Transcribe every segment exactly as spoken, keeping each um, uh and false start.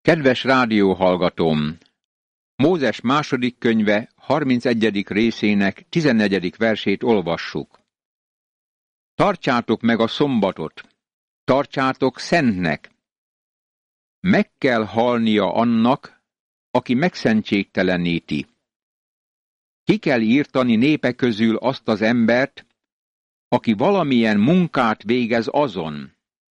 Kedves rádióhallgatóm! Mózes második könyve harmincegyedik részének tizennegyedik versét olvassuk. Tartsátok meg a szombatot, tartsátok szentnek. Meg kell halnia annak, aki megszentségteleníti. Ki kell írtani népe közül azt az embert, aki valamilyen munkát végez azon.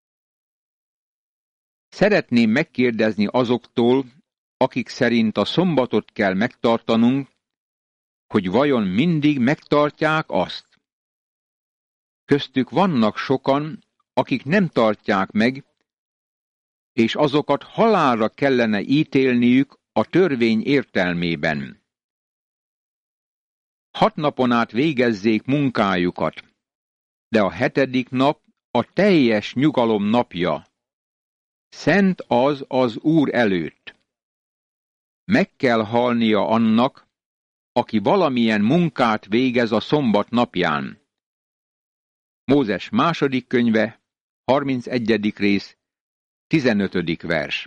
Szeretném megkérdezni azoktól, akik szerint a szombatot kell megtartanunk, hogy vajon mindig megtartják azt. Köztük vannak sokan, akik nem tartják meg, és azokat halálra kellene ítélniük a törvény értelmében. Hat napon át végezzék munkájukat, de a hetedik nap a teljes nyugalom napja. Szent az az Úr előtt. Meg kell halnia annak, aki valamilyen munkát végez a szombat napján. Mózes második könyve, harmincegyedik rész, tizenötödik vers.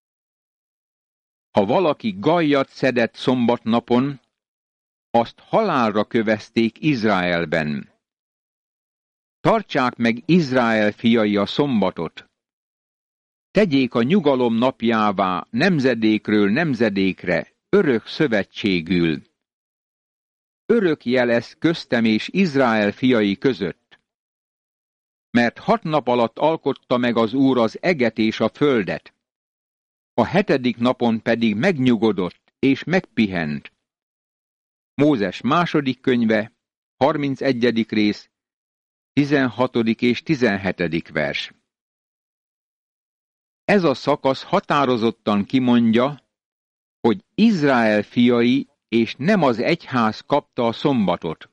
Ha valaki gajjat szedett szombatnapon, azt halálra kövezték Izraelben. Tartsák meg Izrael fiai a szombatot. Tegyék a nyugalom napjává nemzedékről nemzedékre, örök szövetségül. Örök jelez köztem és Izrael fiai között. Mert hat nap alatt alkotta meg az Úr az eget és a földet. A hetedik napon pedig megnyugodott és megpihent. Mózes második könyve, harmincegyedik rész, tizenhatodik és tizenhetedik vers. Ez a szakasz határozottan kimondja, hogy Izrael fiai és nem az egyház kapta a szombatot.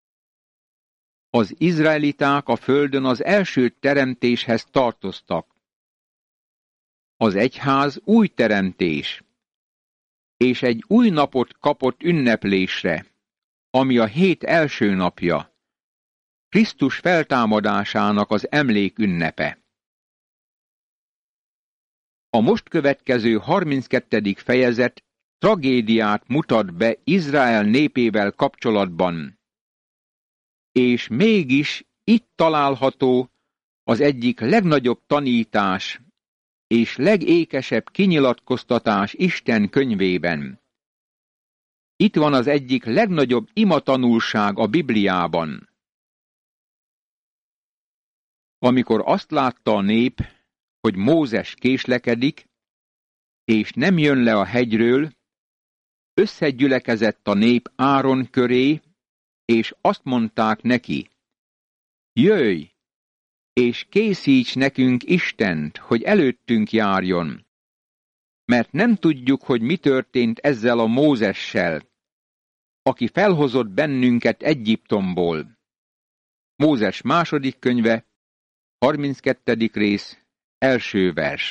Az izraeliták a földön az első teremtéshez tartoztak. Az egyház új teremtés, és egy új napot kapott ünneplésre, ami a hét első napja, Krisztus feltámadásának az emlékünnepe. A most következő harminckettedik fejezet tragédiát mutat be Izrael népével kapcsolatban. És mégis itt található az egyik legnagyobb tanítás és legékesebb kinyilatkoztatás Isten könyvében. Itt van az egyik legnagyobb imatanulság a Bibliában. Amikor azt látta a nép, hogy Mózes késlekedik, és nem jön le a hegyről, összegyülekezett a nép Áron köré, és azt mondták neki: jöjj, és készíts nekünk Istent, hogy előttünk járjon, mert nem tudjuk, hogy mi történt ezzel a Mózessel, aki felhozott bennünket Egyiptomból. Mózes második könyve, harminckettedik rész, első vers.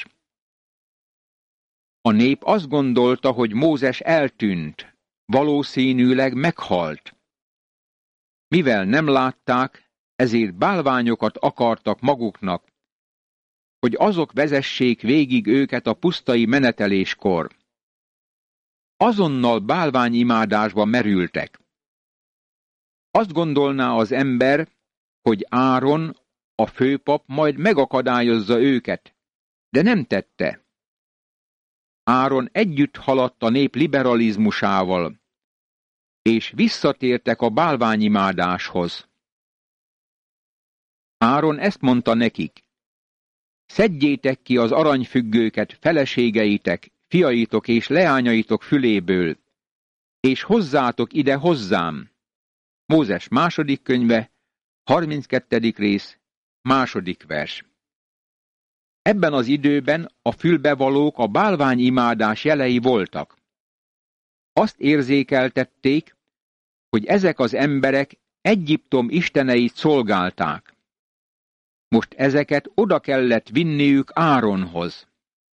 A nép azt gondolta, hogy Mózes eltűnt, valószínűleg meghalt. Mivel nem látták, ezért bálványokat akartak maguknak, hogy azok vezessék végig őket a pusztai meneteléskor. Azonnal bálványimádásba merültek. Azt gondolná az ember, hogy Áron, a főpap majd megakadályozza őket, de nem tette. Áron együtt haladt a nép liberalizmusával, és visszatértek a bálványimádáshoz. Áron ezt mondta nekik: szedjétek ki az aranyfüggőket feleségeitek, fiaitok és leányaitok füléből, és hozzátok ide hozzám. Mózes második könyve, harminckettedik rész, második vers. Ebben az időben a fülbevalók a bálványimádás jelei voltak. Azt érzékeltették, hogy ezek az emberek Egyiptom isteneit szolgálták. Most ezeket oda kellett vinniük Áronhoz.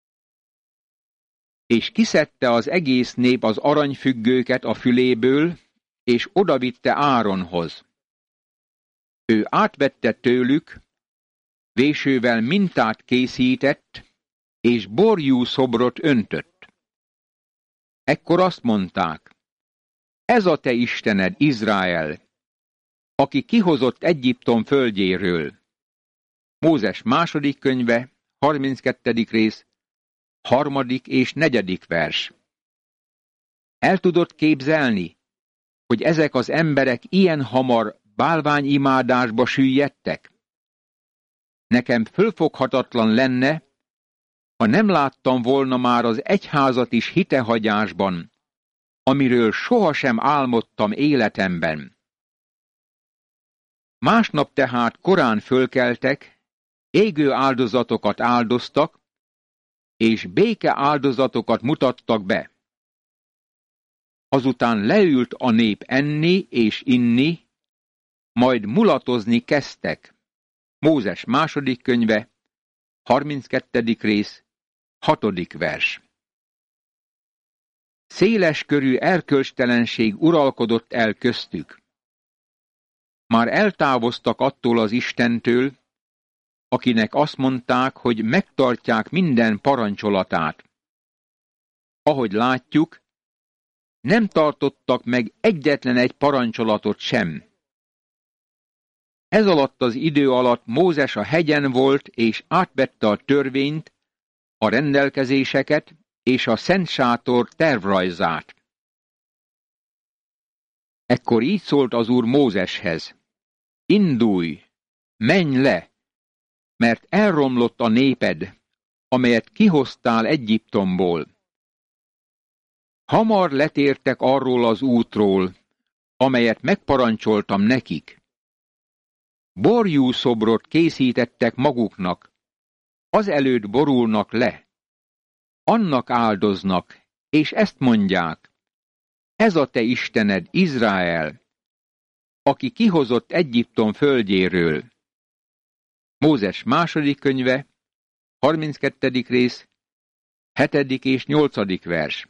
És kiszedte az egész nép az aranyfüggőket a füléből, és odavitte Áronhoz. Ő átvette tőlük, vésővel mintát készített, és borjú szobrot öntött. Ekkor azt mondták: ez a te Istened, Izrael, aki kihozott Egyiptom földjéről. Mózes második könyve, harminckettedik rész, harmadik és negyedik vers. El tudod képzelni, hogy ezek az emberek ilyen hamar bálványimádásba süllyedtek? Nekem fölfoghatatlan lenne, ha nem láttam volna már az egyházat is hitehagyásban, amiről sohasem álmodtam életemben. Másnap tehát korán fölkeltek, égő áldozatokat áldoztak, és béke áldozatokat mutattak be. Azután leült a nép enni és inni, majd mulatozni kezdtek. Mózes második könyve, harminckettedik rész, hatodik vers. Széles körű erkölcstelenség uralkodott el köztük. Már eltávoztak attól az Istentől, akinek azt mondták, hogy megtartják minden parancsolatát. Ahogy látjuk, nem tartottak meg egyetlen egy parancsolatot sem. Ez alatt az idő alatt Mózes a hegyen volt, és átvette a törvényt, a rendelkezéseket és a Szent Sátor tervrajzát. Ekkor így szólt az Úr Mózeshez: indulj, menj le, mert elromlott a néped, amelyet kihoztál Egyiptomból. Hamar letértek arról az útról, amelyet megparancsoltam nekik. Borjú szobrot készítettek maguknak, azelőtt borulnak le. Annak áldoznak, és ezt mondják: ez a te Istened, Izrael, aki kihozott Egyiptom földjéről. Mózes második könyve, harminckettedik rész, hetedik és nyolcadik vers.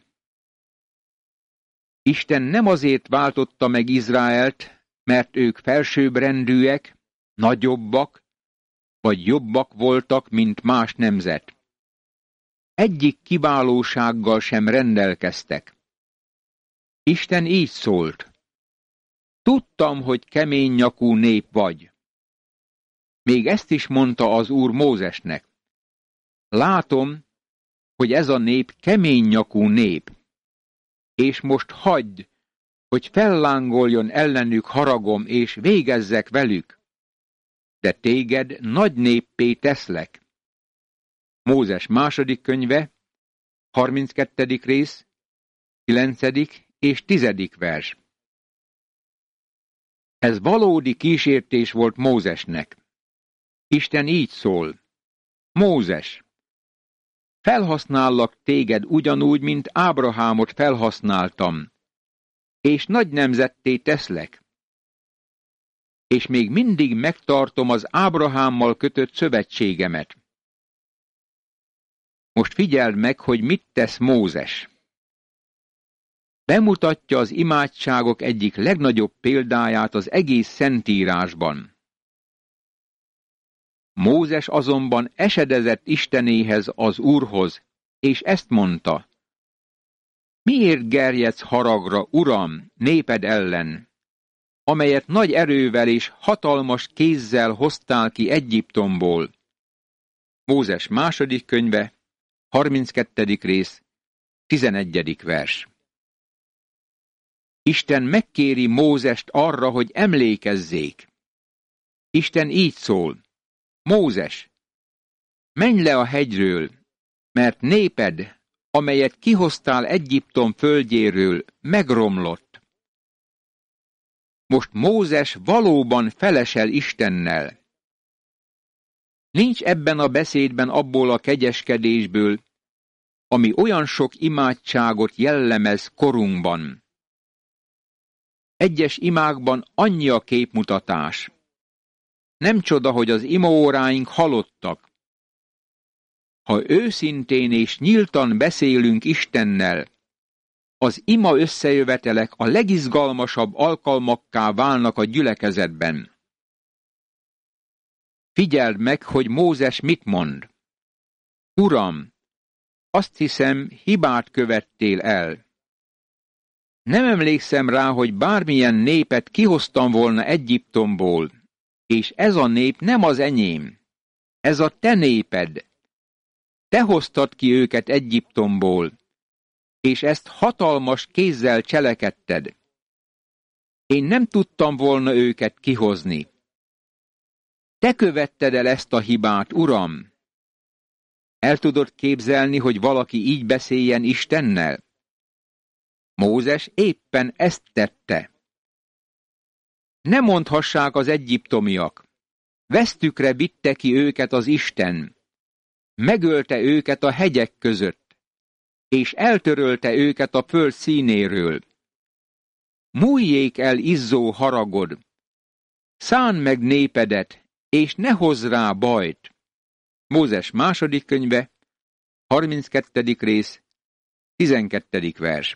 Isten nem azért váltotta meg Izraelt, mert ők felsőbbrendűek, nagyobbak, vagy jobbak voltak, mint más nemzet. Egyik kiválósággal sem rendelkeztek. Isten így szólt: tudtam, hogy kemény nyakú nép vagy. Még ezt is mondta az Úr Mózesnek: látom, hogy ez a nép kemény nyakú nép, és most hagyd, hogy fellángoljon ellenük haragom, és végezzek velük, de téged nagy néppé teszlek. Mózes második könyve, harminckettedik rész, kilencedik és tizedik vers. Ez valódi kísértés volt Mózesnek. Isten így szól: Mózes, felhasznállak téged ugyanúgy, mint Ábrahámot felhasználtam, és nagy nemzetté teszlek. És még mindig megtartom az Ábrahámmal kötött szövetségemet. Most figyeld meg, hogy mit tesz Mózes. Bemutatja az imádságok egyik legnagyobb példáját az egész Szentírásban. Mózes azonban esedezett Istenéhez, az Úrhoz, és ezt mondta: miért gerjedsz haragra, Uram, néped ellen, amelyet nagy erővel és hatalmas kézzel hoztál ki Egyiptomból? Mózes második könyve, harminckettedik rész, tizenegyedik vers. Isten megkéri Mózest arra, hogy emlékezzék. Isten így szól: Mózes, menj le a hegyről, mert néped, amelyet kihoztál Egyiptom földjéről, megromlott. Most Mózes valóban felesel Istennel. Nincs ebben a beszédben abból a kegyeskedésből, ami olyan sok imádságot jellemez korunkban. Egyes imákban annyi a képmutatás. Nem csoda, hogy az imaóráink halottak. Ha őszintén és nyíltan beszélünk Istennel, az ima összejövetelek a legizgalmasabb alkalmakká válnak a gyülekezetben. Figyeld meg, hogy Mózes mit mond. Uram, azt hiszem, hibát követtél el. Nem emlékszem rá, hogy bármilyen népet kihoztam volna Egyiptomból, és ez a nép nem az enyém. Ez a te néped. Te hoztad ki őket Egyiptomból, és ezt hatalmas kézzel cselekedted. Én nem tudtam volna őket kihozni. Te követted el ezt a hibát, Uram. El tudod képzelni, hogy valaki így beszéljen Istennel? Mózes éppen ezt tette. Ne mondhassák az egyiptomiak. Vesztükre vitte ki őket az Isten. Megölte őket a hegyek között, és eltörölte őket a föld színéről. Múljék el izzó haragod. Szánd meg népedet, és ne hozz rá bajt. Mózes második könyve, harminckettedik rész, tizenkettedik vers.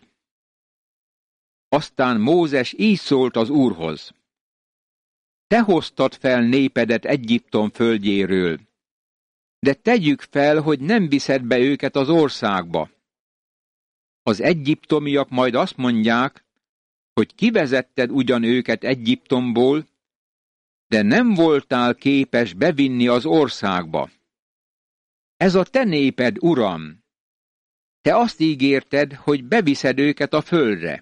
Aztán Mózes így szólt az Úrhoz. Te hoztad fel népedet Egyiptom földjéről, de tegyük fel, hogy nem viszed be őket az országba. Az egyiptomiak majd azt mondják, hogy kivezetted ugyan őket Egyiptomból, de nem voltál képes bevinni az országba. Ez a te néped, Uram! Te azt ígérted, hogy beviszed őket a földre.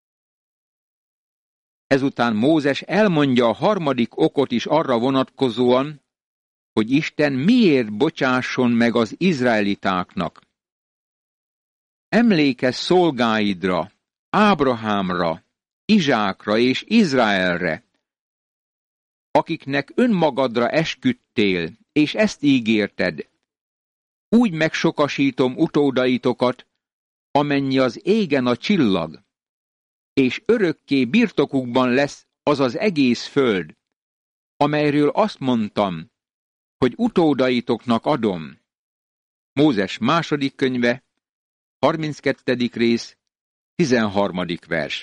Ezután Mózes elmondja a harmadik okot is arra vonatkozóan, hogy Isten miért bocsásson meg az izraelitáknak. Emlékezz szolgáidra, Ábrahámra, Izsákra és Izraelre, akiknek önmagadra esküdtél, és ezt ígérted. Úgy megsokasítom utódaitokat, amennyi az égen a csillag, és örökké birtokukban lesz az az egész föld, amelyről azt mondtam, hogy utódaitoknak adom. Mózes második könyve, harminckettedik rész, tizenharmadik vers.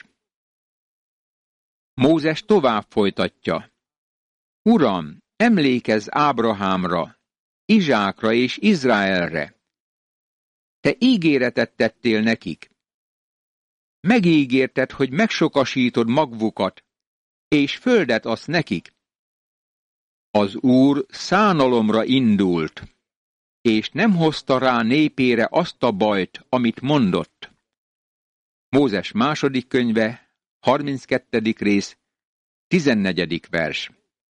Mózes tovább folytatja. Uram, emlékezz Ábrahámra, Izsákra és Izraelre. Te ígéretet tettél nekik. Megígérted, hogy megsokasítod magvukat, és földet adsz nekik. Az Úr szánalomra indult, és nem hozta rá népére azt a bajt, amit mondott. Mózes második könyve, harminckettedik rész, tizennegyedik vers.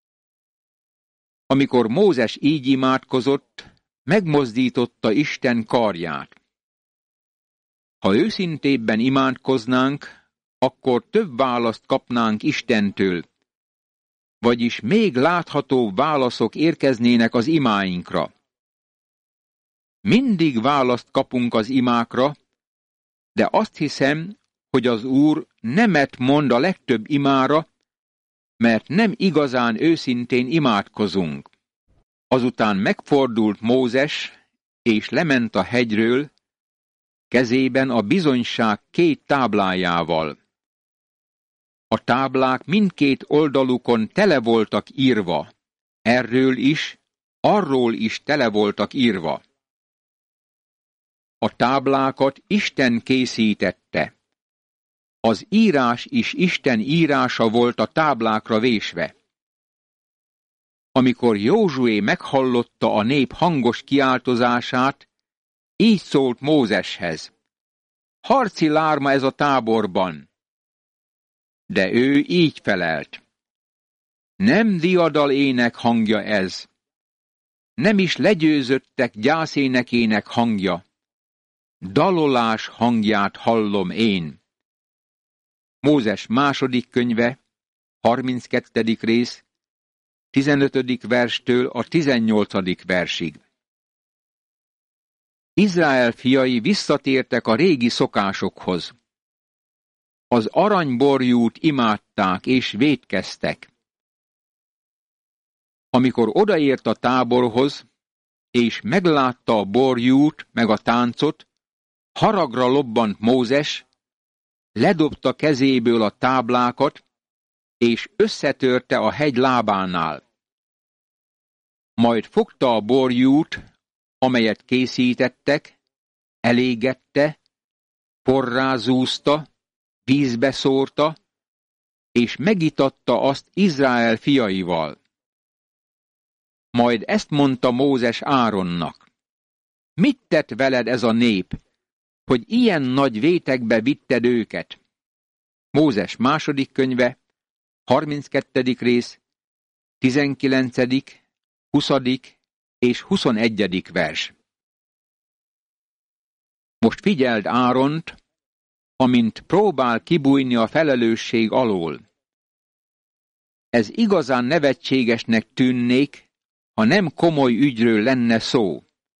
Amikor Mózes így imádkozott, megmozdította Isten karját. Ha őszintébben imádkoznánk, akkor több választ kapnánk Istentől, vagyis még láthatóbb válaszok érkeznének az imáinkra. Mindig választ kapunk az imákra, de azt hiszem, hogy az Úr nemet mond a legtöbb imára, mert nem igazán őszintén imádkozunk. Azután megfordult Mózes, és lement a hegyről, kezében a bizonyság két táblájával. A táblák mindkét oldalukon tele voltak írva, erről is, arról is tele voltak írva. A táblákat Isten készítette. Az írás is Isten írása volt a táblákra vésve. Amikor Józsué meghallotta a nép hangos kiáltozását, így szólt Mózeshez. Harci lárma ez a táborban. De ő így felelt. Nem diadal ének hangja ez. Nem is legyőzöttek gyászénekének hangja. Dalolás hangját hallom én. Mózes második könyve, harminckettedik rész, tizenötödik verstől a tizennyolcadik versig. Izrael fiai visszatértek a régi szokásokhoz. Az aranyborjút imádták és vétkeztek. Amikor odaért a táborhoz, és meglátta a borjút meg a táncot, haragra lobbant Mózes, ledobta kezéből a táblákat, és összetörte a hegy lábánál. Majd fogta a borjút, amelyet készítettek, elégette, porrázúzta, vízbe szórta, és megitatta azt Izrael fiaival. Majd ezt mondta Mózes Áronnak: mit tett veled ez a nép, hogy ilyen nagy vétekbe vitted őket? Mózes második könyve, harminckettedik rész, tizenkilencedik, huszadik és huszonegyedik vers. Most figyeld Áront, amint próbál kibújni a felelősség alól. Ez igazán nevetségesnek tűnnék, ha nem komoly ügyről lenne szó.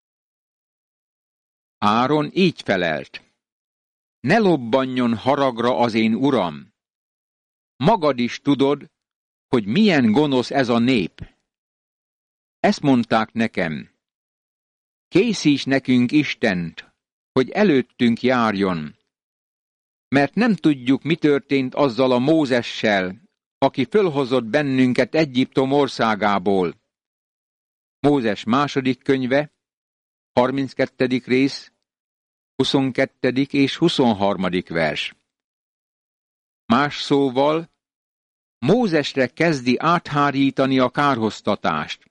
Áron így felelt: ne lobbanjon haragra az én uram! Magad is tudod, hogy milyen gonosz ez a nép. Ezt mondták nekem: készíts nekünk Istent, hogy előttünk járjon, mert nem tudjuk, mi történt azzal a Mózessel, aki fölhozott bennünket Egyiptom országából. Mózes második könyve, harminckettedik rész, huszonkettedik és huszonharmadik vers. Más szóval, Mózesre kezdi áthárítani a kárhoztatást.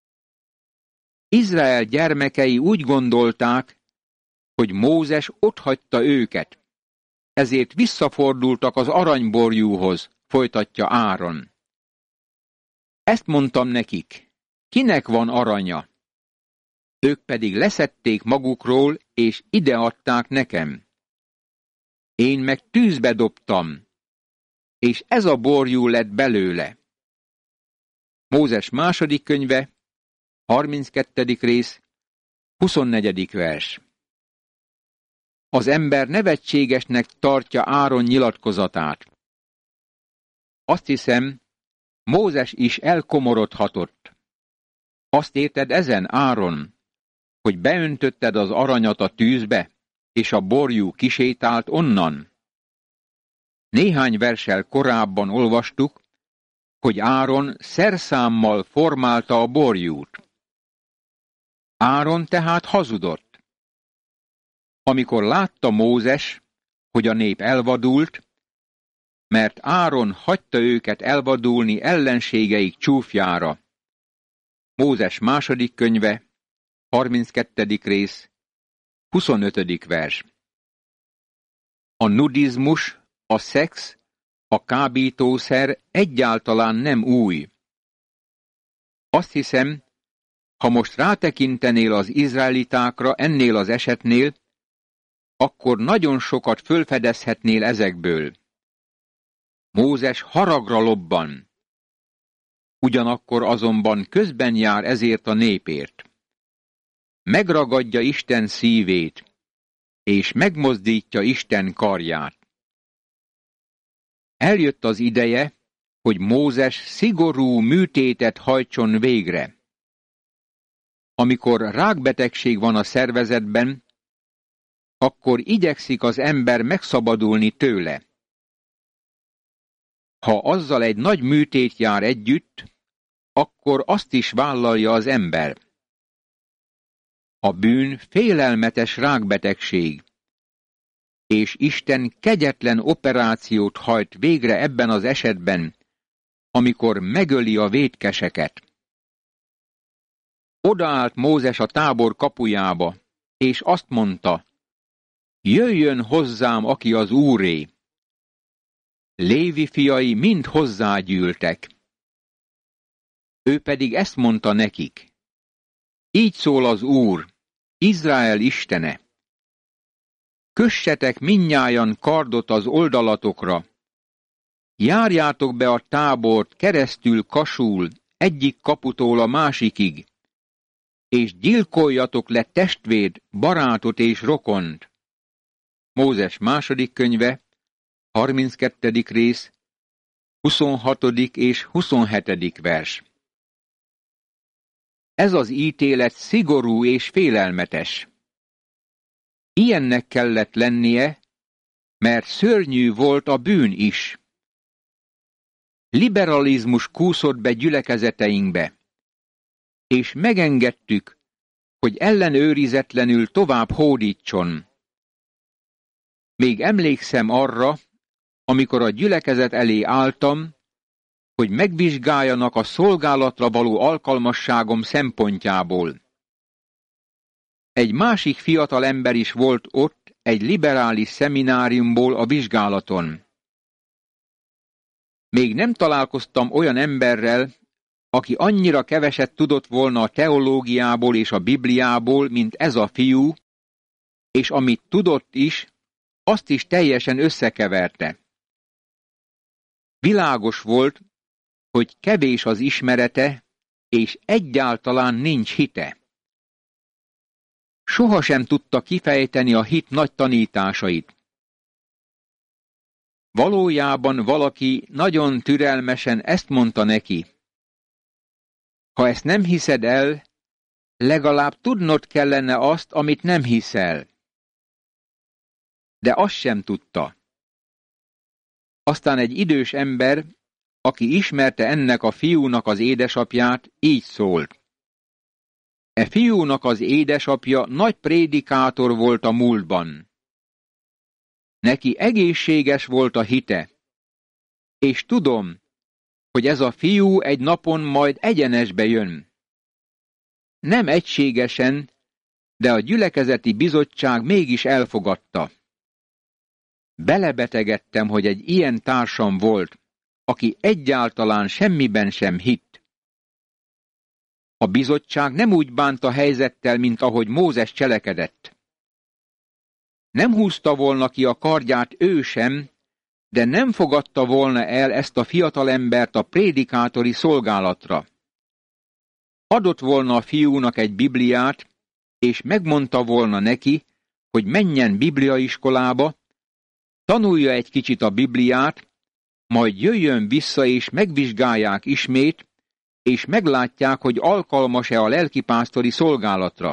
Izrael gyermekei úgy gondolták, hogy Mózes otthagyta őket, ezért visszafordultak az aranyborjúhoz, folytatja Áron. Ezt mondtam nekik: kinek van aranya? Ők pedig leszedték magukról, és ideadták nekem. Én meg tűzbe dobtam, és ez a borjú lett belőle. Mózes második könyve, harminckettedik rész, huszonnegyedik vers. Az ember nevetségesnek tartja Áron nyilatkozatát. Azt hiszem, Mózes is elkomorodhatott. Azt érted ezen, Áron, hogy beöntötted az aranyat a tűzbe, és a borjú kisétált onnan? Néhány verssel korábban olvastuk, hogy Áron szerszámmal formálta a borjút. Áron tehát hazudott. Amikor látta Mózes, hogy a nép elvadult, mert Áron hagyta őket elvadulni ellenségeik csúfjára. Mózes második könyve, harminckettedik rész, huszonötödik vers. A nudizmus, a szex, a kábítószer egyáltalán nem új. Azt hiszem, ha most rátekintenél az izraelitákra ennél az esetnél, akkor nagyon sokat fölfedezhetnél ezekből. Mózes haragra lobban. Ugyanakkor azonban közben jár ezért a népért. Megragadja Isten szívét, és megmozdítja Isten karját. Eljött az ideje, hogy Mózes szigorú műtétet hajtson végre. Amikor rákbetegség van a szervezetben, akkor igyekszik az ember megszabadulni tőle. Ha azzal egy nagy műtét jár együtt, akkor azt is vállalja az ember. A bűn félelmetes rákbetegség, és Isten kegyetlen operációt hajt végre ebben az esetben, amikor megöli a vétkeseket. Odaállt Mózes a tábor kapujába, és azt mondta: jöjjön hozzám, aki az Úré. Lévi fiai mind hozzágyűltek. Ő pedig ezt mondta nekik: így szól az Úr, Izrael istene. Kössetek mindnyájan kardot az oldalatokra, járjátok be a tábort keresztül kasul, egyik kaputól a másikig, és gyilkoljatok le testvéd, barátot és rokont. Mózes második könyve, harminckettedik rész, huszonhatodik és huszonhetedik vers. Ez az ítélet szigorú és félelmetes. Ilyennek kellett lennie, mert szörnyű volt a bűn is. Liberalizmus kúszott be gyülekezeteinkbe, és megengedtük, hogy ellenőrizetlenül tovább hódítson. Még emlékszem arra, amikor a gyülekezet elé álltam, hogy megvizsgáljanak a szolgálatra való alkalmasságom szempontjából. Egy másik fiatal ember is volt ott egy liberális szemináriumból a vizsgálaton. Még nem találkoztam olyan emberrel, aki annyira keveset tudott volna a teológiából és a Bibliából, mint ez a fiú, és amit tudott is, azt is teljesen összekeverte. Világos volt, hogy kevés az ismerete, és egyáltalán nincs hite. Sohasem tudta kifejteni a hit nagy tanításait. Valójában valaki nagyon türelmesen ezt mondta neki: ha ezt nem hiszed el, legalább tudnod kellene azt, amit nem hiszel. De azt sem tudta. Aztán egy idős ember, aki ismerte ennek a fiúnak az édesapját, így szólt: e fiúnak az édesapja nagy prédikátor volt a múltban. Neki egészséges volt a hite, és tudom, hogy ez a fiú egy napon majd egyenesbe jön. Nem egységesen, de a gyülekezeti bizottság mégis elfogadta. Belebetegedtem, hogy egy ilyen társam volt, aki egyáltalán semmiben sem hitt. A bizottság nem úgy bánt a helyzettel, mint ahogy Mózes cselekedett. Nem húzta volna ki a kardját ő sem, de nem fogadta volna el ezt a fiatalembert a prédikátori szolgálatra. Adott volna a fiúnak egy Bibliát, és megmondta volna neki, hogy menjen bibliaiskolába, tanulja egy kicsit a Bibliát, majd jöjjön vissza és megvizsgálják ismét, és meglátják, hogy alkalmas-e a lelkipásztori szolgálatra.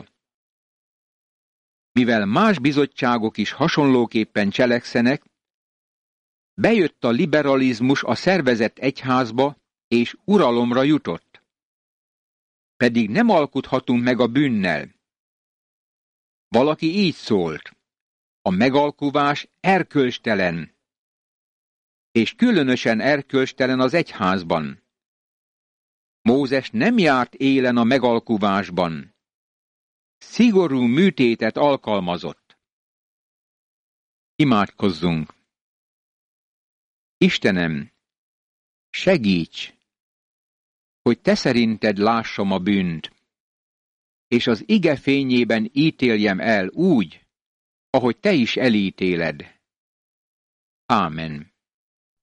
Mivel más bizottságok is hasonlóképpen cselekszenek, bejött a liberalizmus a szervezett egyházba, és uralomra jutott. Pedig nem alkuthatunk meg a bűnnel. Valaki így szólt: a megalkuvás erkölcstelen. És különösen erkölcstelen az egyházban. Mózes nem járt élen a megalkuvásban. Szigorú műtétet alkalmazott. Imádkozzunk! Istenem, segíts, hogy te szerinted lássam a bűnt, és az ige fényében ítéljem el úgy, ahogy te is elítéled. Ámen.